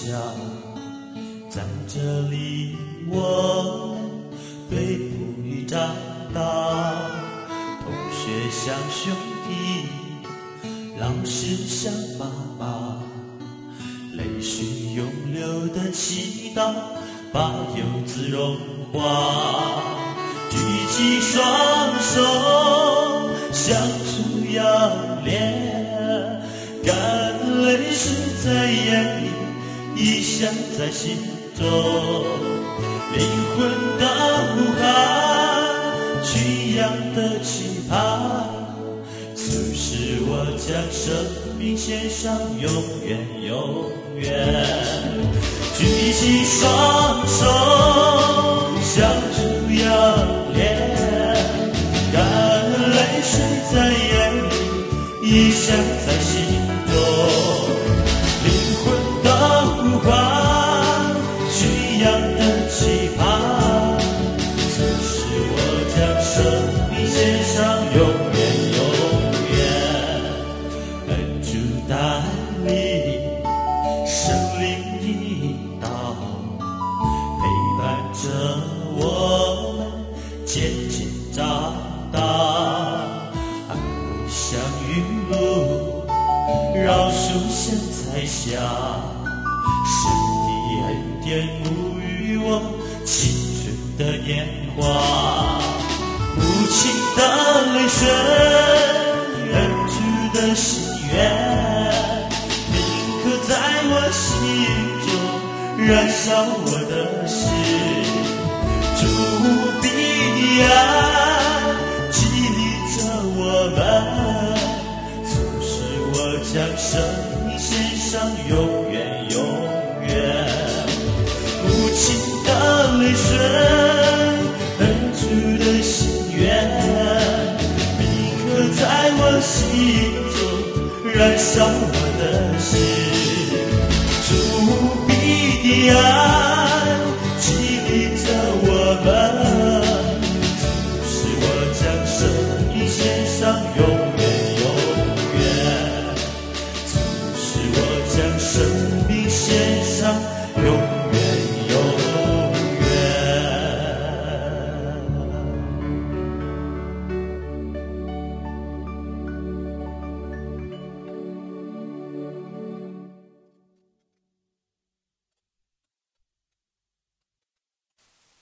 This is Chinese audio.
下，在这里我被哺育长大，同学像兄弟，老师像爸爸，泪水涌流的祈祷，把柚子融化，举起双手，像出要脸，干泪水在眼里，异响在心中，灵魂的呼喊，群羊的期盼，促使我将生命献上，永远永远。举起双手，像出要脸，干泪水在眼里，异响在心中，灵魂的呼唤，群羊的期盼，促使我将生命献上，永远永远。恩主带领，圣灵引导，陪伴着我们渐渐长大，爱会像雨露，饶恕现在下，神的恩典沐浴我青春的年华，无情的泪水，恩主的心愿，铭刻在我心中，燃烧我的心，主无比的爱激励着我们，促使我将生命献上，永远永远。无情的泪水，恩主的心愿，铭刻在我心中，燃烧我的心，主无比的爱激励着我们，促使我将生命献上，永远永远。促使我将生命献上。